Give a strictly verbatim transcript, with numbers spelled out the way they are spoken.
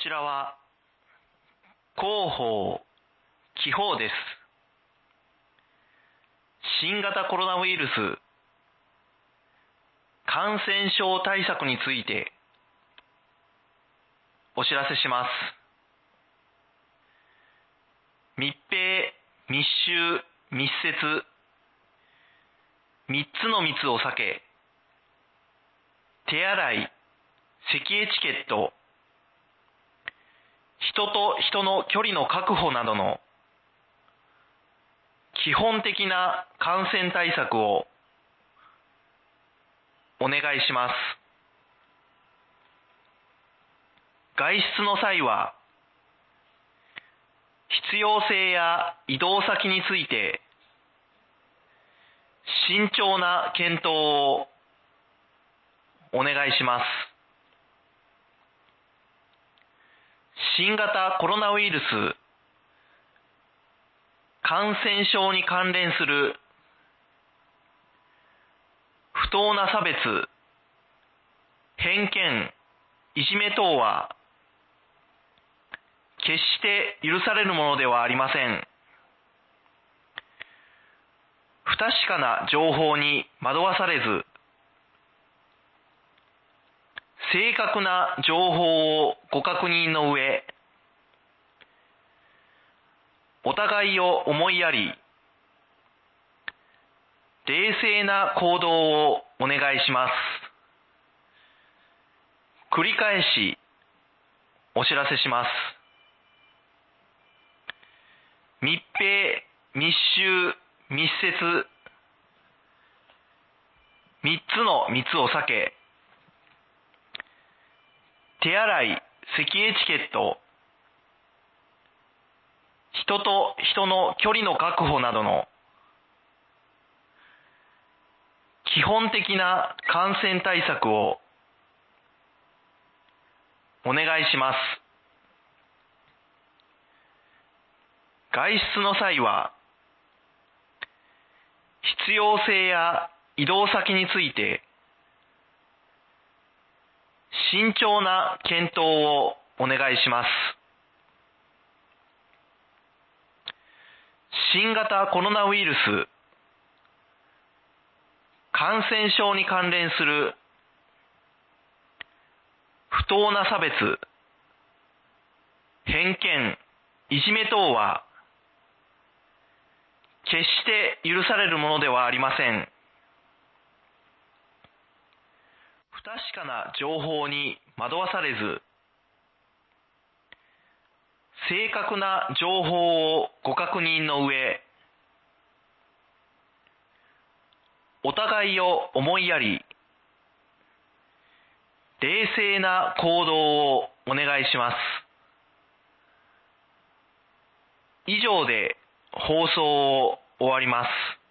ちらは広報、気泡です。新型コロナウイルス感染症対策についてお知らせします。密閉、密集、密接、三つの密を避け、手洗い、咳エチケット、人と人の距離の確保などの基本的な感染対策をお願いします。外出の際は、必要性や移動先について慎重な検討をお願いします。新型コロナウイルス感染症に関連する不当な差別、偏見、いじめ等は決して許されるものではありません。不確かな情報に惑わされず、正確な情報をご確認の上、お互いを思いやり、冷静な行動をお願いします。繰り返しお知らせします。密閉、密集、密接、三つの密を避け、手洗い、咳エチケット、人と人の距離の確保などの基本的な感染対策をお願いします。外出の際は、必要性や移動先について慎重な検討をお願いします。新型コロナウイルス感染症に関連する不当な差別、偏見、いじめ等は決して許されるものではありません。不確かな情報に惑わされず、正確な情報をご確認の上、お互いを思いやり、冷静な行動をお願いします。以上で放送を終わります。